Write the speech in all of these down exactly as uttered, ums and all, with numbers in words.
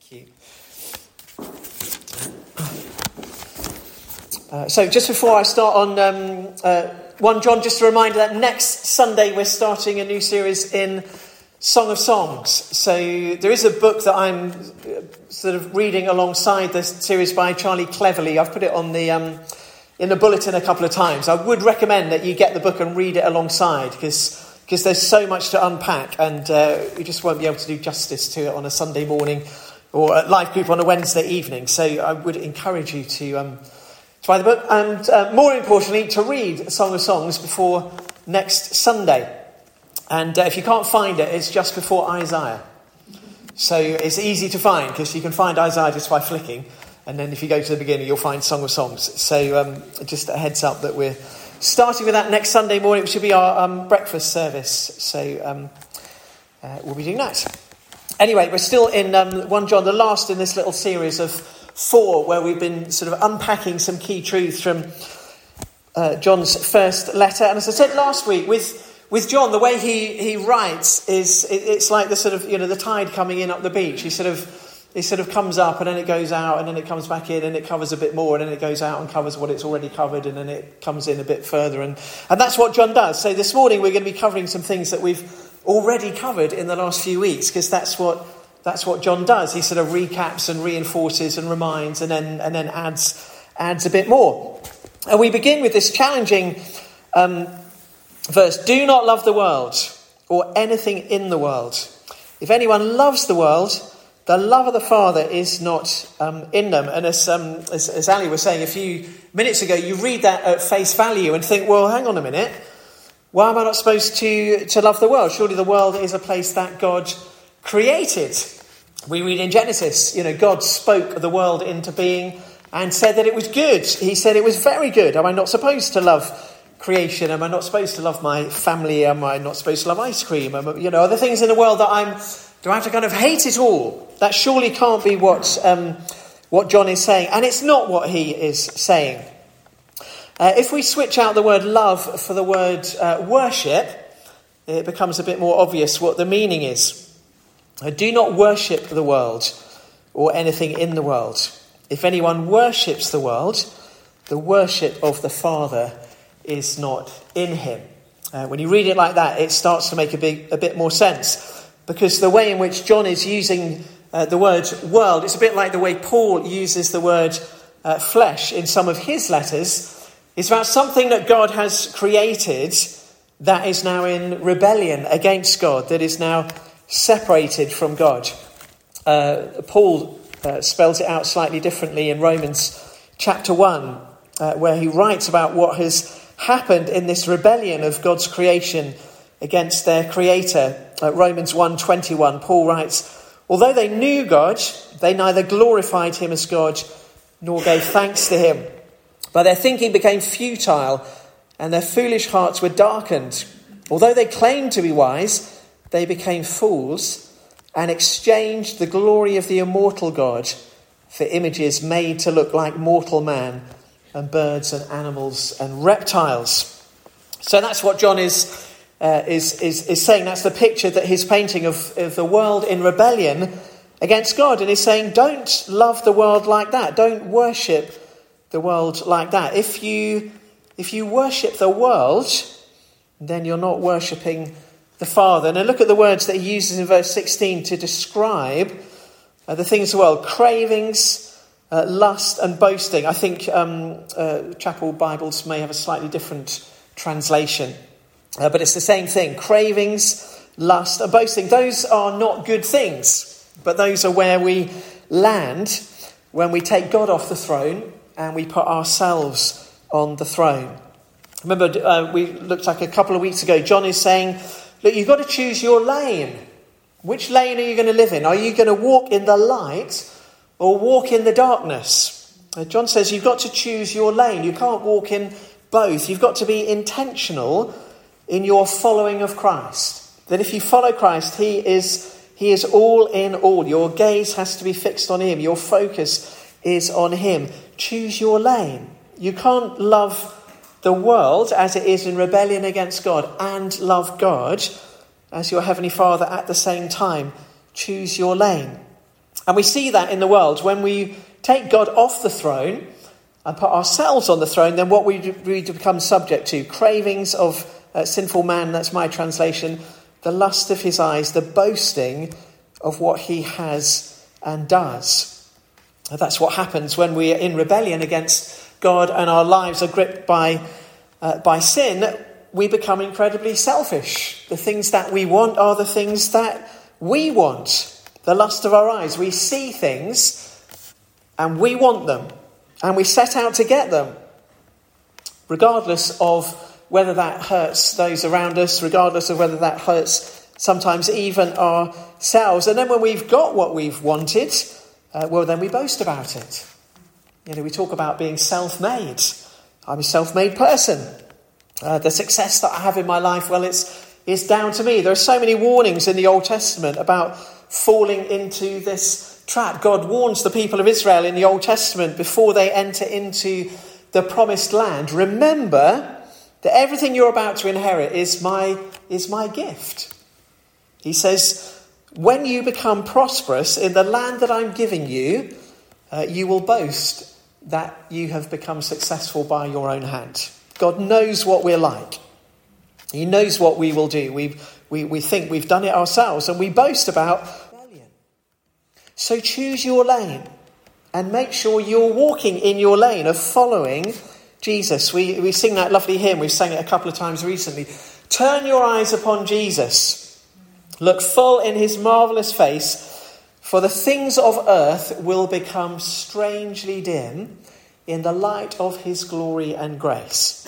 Thank you. Uh, so just before I start on um, uh, First John, just a reminder that next Sunday we're starting a new series in Song of Songs. So there is a book that I'm sort of reading alongside this series by Charlie Cleverly. I've put it on the um, in the bulletin a couple of times. I would recommend that you get the book and read it alongside because because there's so much to unpack, and uh, you just won't be able to do justice to it on a Sunday morning or a live group on a Wednesday evening. So I would encourage you to um, to buy the book and, uh, more importantly, to read Song of Songs before next Sunday. And uh, if you can't find it, it's just before Isaiah. So it's easy to find because you can find Isaiah just by flicking. And then if you go to the beginning, you'll find Song of Songs. So um, just a heads up that we're starting with that next Sunday morning, which will be our um, breakfast service. So um, uh, we'll be doing that. Anyway, we're still in um, First John, the last in this little series of four, where we've been sort of unpacking some key truths from uh, John's first letter. And as I said last week, with with John, the way he, he writes is it, it's like the sort of, you know, the tide coming in up the beach. He sort of he sort of comes up and then it goes out and then it comes back in and it covers a bit more and then it goes out and covers what it's already covered and then it comes in a bit further. And, and that's what John does. So this morning we're going to be covering some things that we've already covered in the last few weeks, because that's what that's what John does. He sort of recaps and reinforces and reminds and then and then adds adds a bit more. And we begin with this challenging um, verse: "Do not love the world or anything in the world. If anyone loves the world, the love of the Father is not um, in them." And as, um, as as Ali was saying a few minutes ago, you read that at face value and think, well, hang on a minute. Why am I not supposed to, to love the world? Surely the world is a place that God created. We read in Genesis, you know, God spoke the world into being and said that it was good. He said it was very good. Am I not supposed to love creation? Am I not supposed to love my family? Am I not supposed to love ice cream? Am I, you know, are there things in the world that I'm... Do I have to kind of hate it all? That surely can't be what um, what John is saying. And it's not what he is saying. Uh, if we switch out the word love for the word uh, worship, it becomes a bit more obvious what the meaning is. Uh, do not worship the world or anything in the world. If anyone worships the world, the worship of the Father is not in him. Uh, when you read it like that, it starts to make a, big, a bit more sense. Because the way in which John is using uh, the word world, it's a bit like the way Paul uses the word uh, flesh in some of his letters. It's about something that God has created that is now in rebellion against God, that is now separated from God. Uh, Paul uh, spells it out slightly differently in Romans chapter one, uh, where he writes about what has happened in this rebellion of God's creation against their creator. Uh, Romans one twenty-one, Paul writes, "Although they knew God, they neither glorified him as God nor gave thanks to him. But their thinking became futile and their foolish hearts were darkened. Although they claimed to be wise, they became fools and exchanged the glory of the immortal God for images made to look like mortal man and birds and animals and reptiles." So that's what John is uh, is, is is saying. That's the picture that he's painting of, of the world in rebellion against God. And he's saying, don't love the world like that. Don't worship the world like that. If you if you worship the world, then you're not worshipping the Father. And then look at the words that he uses in verse sixteen to describe uh, the things of the world: cravings, uh, lust, and boasting. I think um, uh, Chapel Bibles may have a slightly different translation, uh, but it's the same thing: cravings, lust, and boasting. Those are not good things, but those are where we land when we take God off the throne and we put ourselves on the throne. Remember, uh, we looked like a couple of weeks ago, John is saying, look, you've got to choose your lane. Which lane are you going to live in? Are you going to walk in the light or walk in the darkness? Uh, John says you've got to choose your lane. You can't walk in both. You've got to be intentional in your following of Christ. That if you follow Christ, he is, he is all in all. Your gaze has to be fixed on him. Your focus is on him. Choose your lane. You can't love the world as it is in rebellion against God and love God as your Heavenly Father at the same time. Choose your lane. And we see that in the world. When we take God off the throne and put ourselves on the throne, then what we, we become subject to, cravings of uh, sinful man, that's my translation, the lust of his eyes, the boasting of what he has and does. That's what happens when we are in rebellion against God and our lives are gripped by, uh, by sin. We become incredibly selfish. The things that we want are the things that we want. The lust of our eyes. We see things and we want them. And we set out to get them. Regardless of whether that hurts those around us. Regardless of whether that hurts sometimes even ourselves. And then when we've got what we've wanted, uh, well then we boast about it. You know, we talk about being self-made. I'm a self-made person. Uh, the success that I have in my life, well, it's, it's down to me. There are so many warnings in the Old Testament about falling into this trap. God warns the people of Israel in the Old Testament before they enter into the promised land. Remember that everything you're about to inherit is my, is my gift. He says, when you become prosperous in the land that I'm giving you, uh, you will boast that you have become successful by your own hand. God knows what we're like. He knows what we will do. We we we think we've done it ourselves and we boast about rebellion. So choose your lane and make sure you're walking in your lane of following Jesus. We we sing that lovely hymn. We've sang it a couple of times recently. Turn your eyes upon Jesus. Look full in his marvellous face, for the things of earth will become strangely dim in the light of his glory and grace.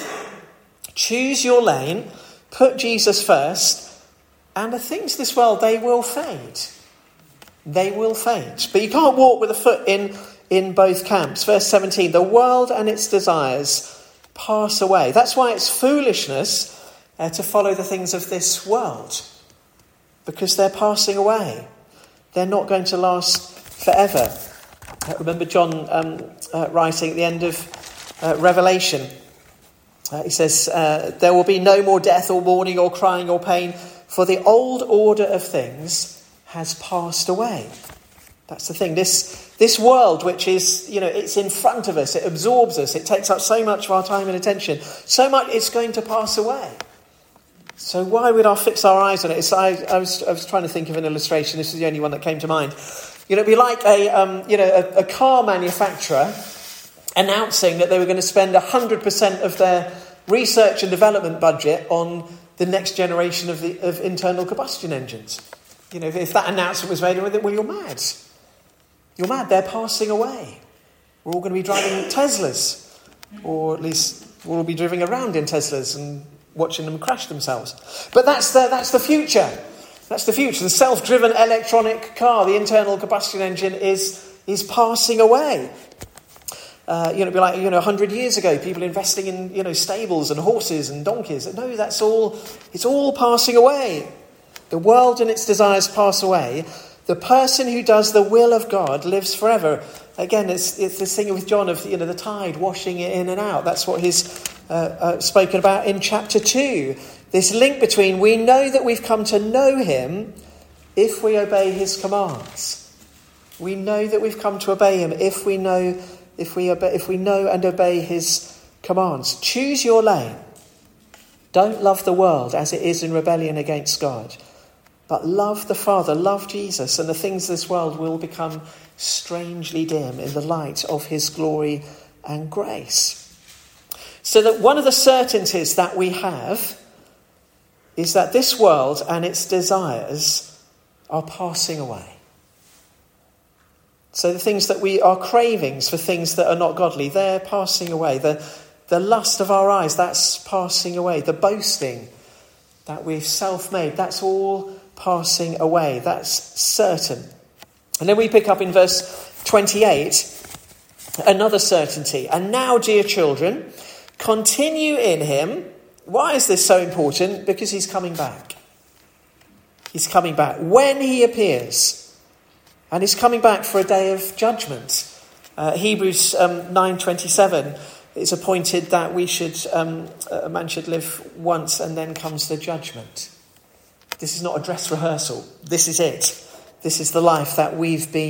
Choose your lane, put Jesus first, and the things of this world, they will fade. They will fade. But you can't walk with a foot in, in both camps. Verse seventeen, the world and its desires pass away. That's why it's foolishness uh, to follow the things of this world, because they're passing away. They're not going to last forever. I remember John um, uh, writing at the end of uh, Revelation. Uh, he says, uh, there will be no more death or mourning or crying or pain, for the old order of things has passed away. That's the thing. This this world, which is, you know, it's in front of us, it absorbs us, it takes up so much of our time and attention, so much it's going to pass away. So why would I fix our eyes on it? It's, I, I was I was trying to think of an illustration. This is the only one that came to mind. You know, it'd be like a um, you know a, a car manufacturer announcing that they were going to spend one hundred percent of their research and development budget on the next generation of the of internal combustion engines. You know, if, if that announcement was made, well, you're mad. You're mad. They're passing away. We're all going to be driving Teslas, or at least we'll all be driving around in Teslas and watching them crash themselves. But that's the that's the future. That's the future. The self-driven electronic car, the internal combustion engine, is is passing away. Uh, you know, it'd be like, you know, a hundred years ago, people investing in, you know, stables and horses and donkeys. No, that's all, it's all passing away. The world and its desires pass away. The person who does the will of God lives forever. Again, it's, it's this thing with John of, you know, the tide washing it in and out. That's what he's uh, uh, spoken about in chapter two. This link between, we know that we've come to know him if we obey his commands. We know that we've come to obey him if we know If we obey, if we know and obey his commands. Choose your lane. Don't love the world as it is in rebellion against God. But love the Father, love Jesus, and the things of this world will become strangely dim in the light of his glory and grace. So that one of the certainties that we have is that this world and its desires are passing away. So the things that we are cravings for things that are not godly, they're passing away. The, the lust of our eyes, that's passing away. The boasting that we've self-made, that's all passing away. That's certain. And then we pick up in verse twenty-eight, another certainty. And now, dear children, continue in him. Why is this so important? Because he's coming back. He's coming back. When he appears... And he's coming back for a day of judgment. Uh, Hebrews um, nine twenty-seven, it's appointed that we should, um, a man should live once and then comes the judgment. This is not a dress rehearsal. This is it. This is the life that we've been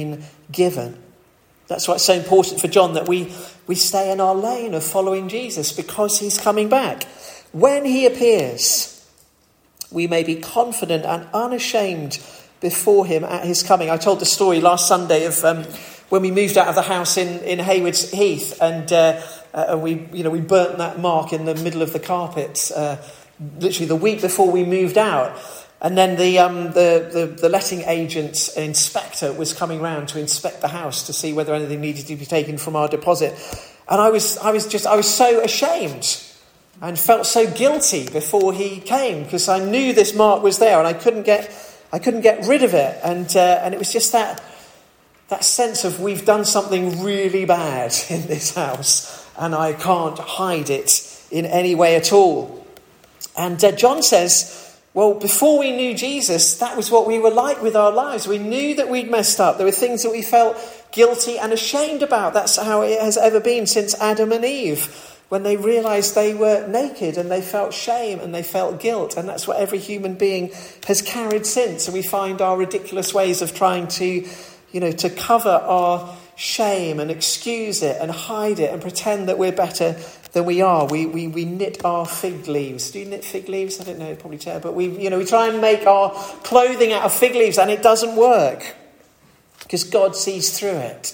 given. That's why it's so important for John that we, we stay in our lane of following Jesus, because he's coming back. When he appears, we may be confident and unashamed before him at his coming. I told the story last Sunday of um, when we moved out of the house in, in Haywards Heath, and uh, uh, we you know we burnt that mark in the middle of the carpet uh, literally the week before we moved out. And then the, um, the the the letting agent inspector was coming round to inspect the house to see whether anything needed to be taken from our deposit. And I was I was just I was so ashamed and felt so guilty before he came, because I knew this mark was there and I couldn't get I couldn't get rid of it. And uh, and it was just that that sense of, we've done something really bad in this house and I can't hide it in any way at all. And uh, John says, well, before we knew Jesus, that was what we were like with our lives. We knew that we'd messed up. There were things that we felt guilty and ashamed about. That's how it has ever been since Adam and Eve, when they realised they were naked and they felt shame and they felt guilt. And that's what every human being has carried since. And we find our ridiculous ways of trying to, you know, to cover our shame and excuse it and hide it and pretend that we're better than we are. We we we knit our fig leaves. Do you knit fig leaves? I don't know, probably terrible. But we you know we try and make our clothing out of fig leaves, and it doesn't work because God sees through it.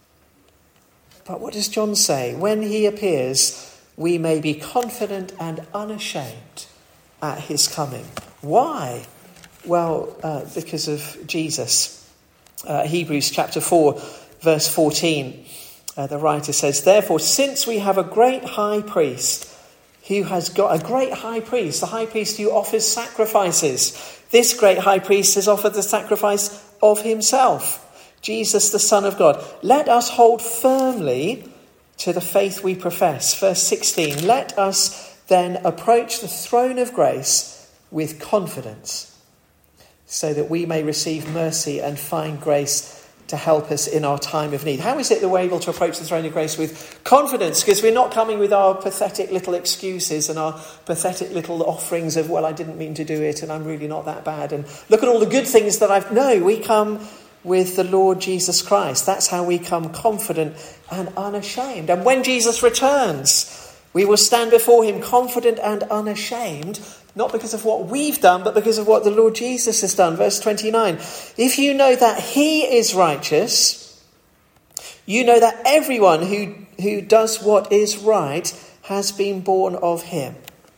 But what does John say? When he appears, we may be confident and unashamed at his coming. Why? Well, uh, because of Jesus. Uh, Hebrews chapter four, verse fourteen. Uh, the writer says, therefore, since we have a great high priest who has got a great high priest, the high priest who offers sacrifices, this great high priest has offered the sacrifice of himself, Jesus, the Son of God. Let us hold firmly to the faith we profess. Verse sixteen, let us then approach the throne of grace with confidence, so that we may receive mercy and find grace to help us in our time of need. How is it that we're able to approach the throne of grace with confidence? Because we're not coming with our pathetic little excuses and our pathetic little offerings of, well, I didn't mean to do it and I'm really not that bad. And look at all the good things that I've... No, we come with the Lord Jesus Christ. That's how we come confident and unashamed. And when Jesus returns, we will stand before him confident and unashamed, not because of what we've done, but because of what the Lord Jesus has done. Verse twenty-nine, if you know that he is righteous, you know that everyone who, who does what is right has been born of him.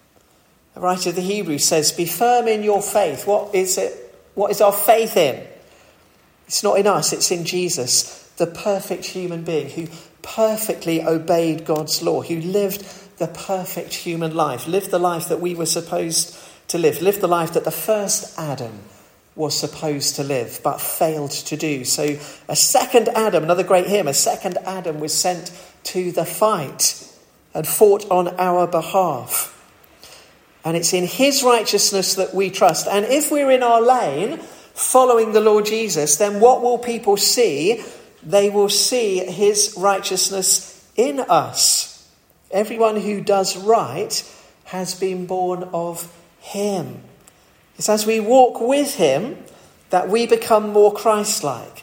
The writer of the Hebrews says, be firm in your faith. What is it? What is our faith in? It's not in us, it's in Jesus, the perfect human being who perfectly obeyed God's law, who lived the perfect human life, lived the life that we were supposed to live, lived the life that the first Adam was supposed to live, but failed to do. So a second Adam, another great hymn, a second Adam was sent to the fight and fought on our behalf. And it's in his righteousness that we trust. And if we're in our lane, following the Lord Jesus, then what will people see? They will see his righteousness in us. Everyone who does right has been born of him. It's as we walk with him that we become more Christ-like.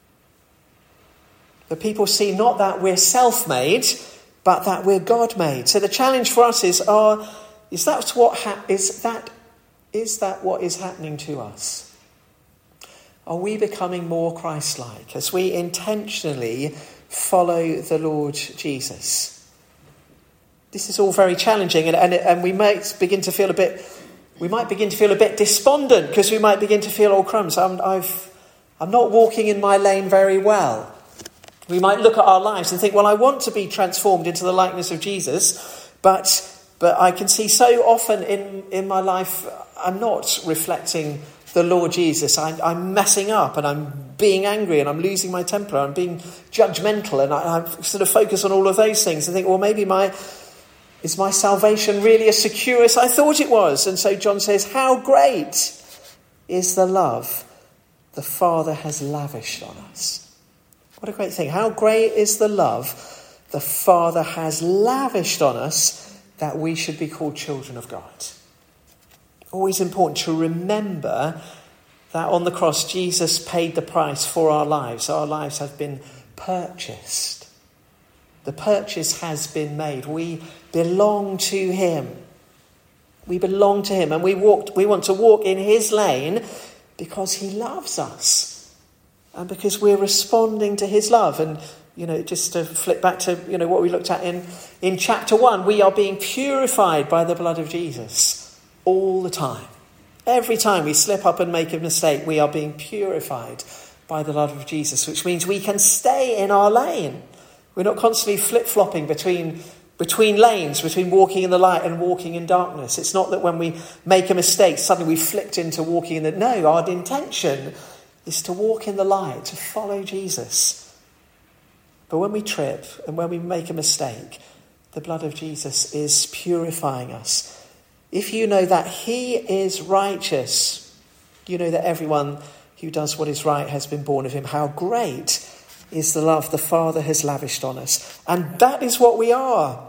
The people see not that we're self-made, but that we're God-made. So the challenge for us is: are is that what ha- is that is that what is happening to us? Are we becoming more Christ-like as we intentionally follow the Lord Jesus? This is all very challenging, and, and, and we might begin to feel a bit, we might begin to feel a bit despondent, because we might begin to feel, oh crumbs, I'm, I've, I'm not walking in my lane very well. We might look at our lives and think, well, I want to be transformed into the likeness of Jesus, but but I can see so often in, in my life I'm not reflecting the Lord Jesus. I'm, I'm messing up and I'm being angry and I'm losing my temper. I'm being judgmental, and I, I sort of focus on all of those things and think, well, maybe my... is my salvation really as secure as I thought it was? And so John says, how great is the love the Father has lavished on us. What a great thing. How great is the love the Father has lavished on us, that we should be called children of God. Always important to remember That on the cross, Jesus paid the price for our lives. Our lives have been purchased. The purchase has been made. We belong to him. We belong to him, and we walked, we want to walk in his lane because he loves us and because we're responding to his love. And, you know, just to flip back to, you know, what we looked at in, in chapter one, we are being purified by the blood of Jesus all the time. Every time we slip up and make a mistake, we are being purified by the blood of Jesus, which means we can stay in our lane. We're not constantly flip-flopping between between lanes, between walking in the light and walking in darkness. It's not that when we make a mistake, suddenly we flipped into walking in the... No, our intention is to walk in the light, to follow Jesus. But when we trip and when we make a mistake, the blood of Jesus is purifying us. If you know that he is righteous, you know that everyone who does what is right has been born of him. How great is the love the Father has lavished on us. And that is what we are.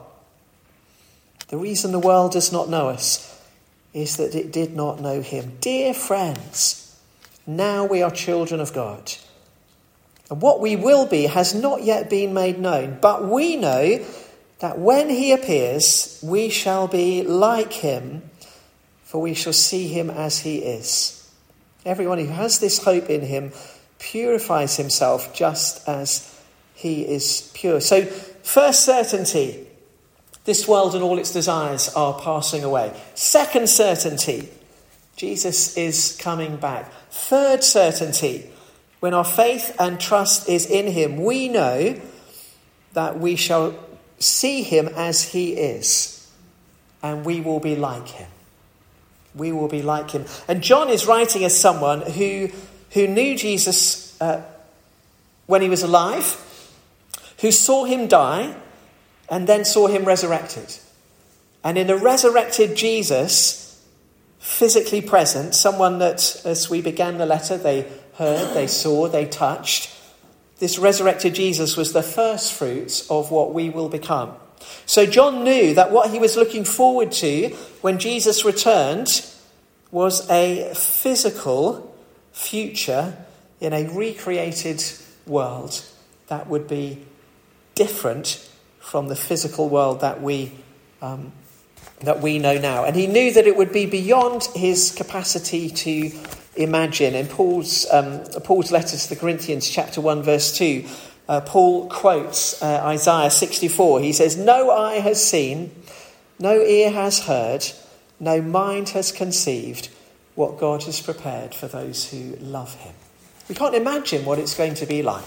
The reason the world does not know us is that it did not know him. Dear friends, now we are children of God. And what we will be has not yet been made known. But we know that when he appears, we shall be like him, for we shall see him as he is. Everyone who has this hope in him purifies himself just as he is pure. So, first certainty, this world and all its desires are passing away. Second certainty, Jesus is coming back. Third certainty, when our faith and trust is in him, we know that we shall see him as he is, and we will be like him. We will be like him. And John is writing as someone who, who knew Jesus uh, when he was alive, who saw him die, and then saw him resurrected. And in a resurrected Jesus, physically present, someone that, as we began the letter, they heard, they saw, they touched, this resurrected Jesus was the first fruits of what we will become. So John knew that what he was looking forward to when Jesus returned was a physical future in a recreated world that would be different from the physical world that we um, that we know now. And he knew that it would be beyond his capacity to imagine. In Paul's um, Paul's letter to the Corinthians, chapter one, verse two, uh, Paul quotes uh, Isaiah sixty-four. He says, "No eye has seen, no ear has heard, no mind has conceived what God has prepared for those who love him." We can't imagine what it's going to be like,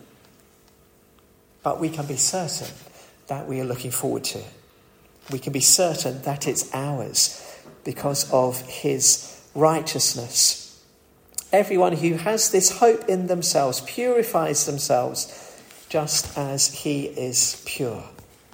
but we can be certain that we are looking forward to it. We can be certain that it's ours because of his righteousness. Everyone who has this hope in themselves purifies themselves just as he is pure.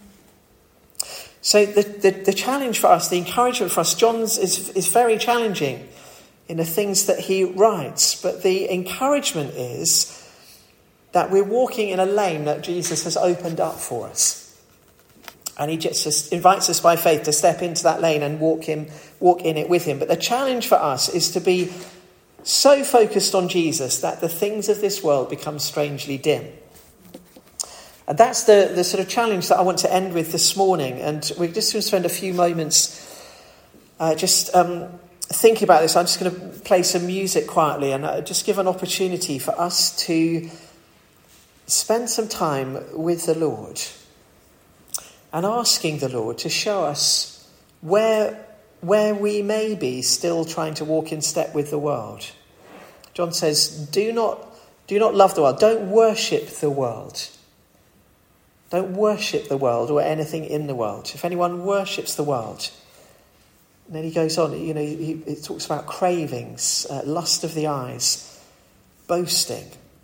So the, the, the challenge for us, the encouragement for us, John's is, is very challenging in the things that he writes. But the encouragement is that we're walking in a lane that Jesus has opened up for us. And he just invites us by faith to step into that lane and walk in, walk in it with him. But the challenge for us is to be so focused on Jesus that the things of this world become strangely dim. And that's the, the sort of challenge that I want to end with this morning. And we're just going to spend a few moments uh, just um, thinking about this. I'm just going to play some music quietly and uh, just give an opportunity for us to spend some time with the Lord and asking the Lord to show us where, where we may be still trying to walk in step with the world. John says, do not, do not love the world. Don't worship the world. Don't worship the world or anything in the world. If anyone worships the world, and then he goes on, you know, he, he talks about cravings, uh, lust of the eyes, boasting.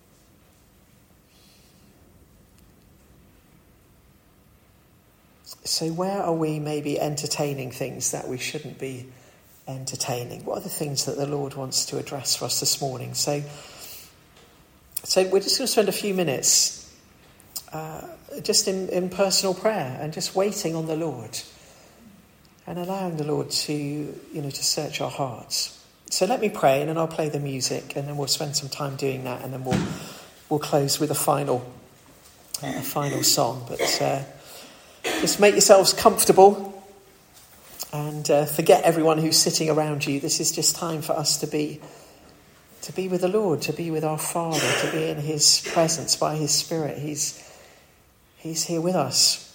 So where are we maybe entertaining things that we shouldn't be entertaining? What are the things that the Lord wants to address for us this morning? So, so we're just going to spend a few minutes uh, just in, in personal prayer and just waiting on the Lord and allowing the Lord to, you know, to search our hearts. so let me pray, and then I'll play the music, and then we'll spend some time doing that, and then we'll we'll close with a final uh, a final song. But uh, just make yourselves comfortable, and uh, forget everyone who's sitting around you. This is just time for us to be to be with the Lord, to be with our Father, to be in his presence by his Spirit. He's He's here with us.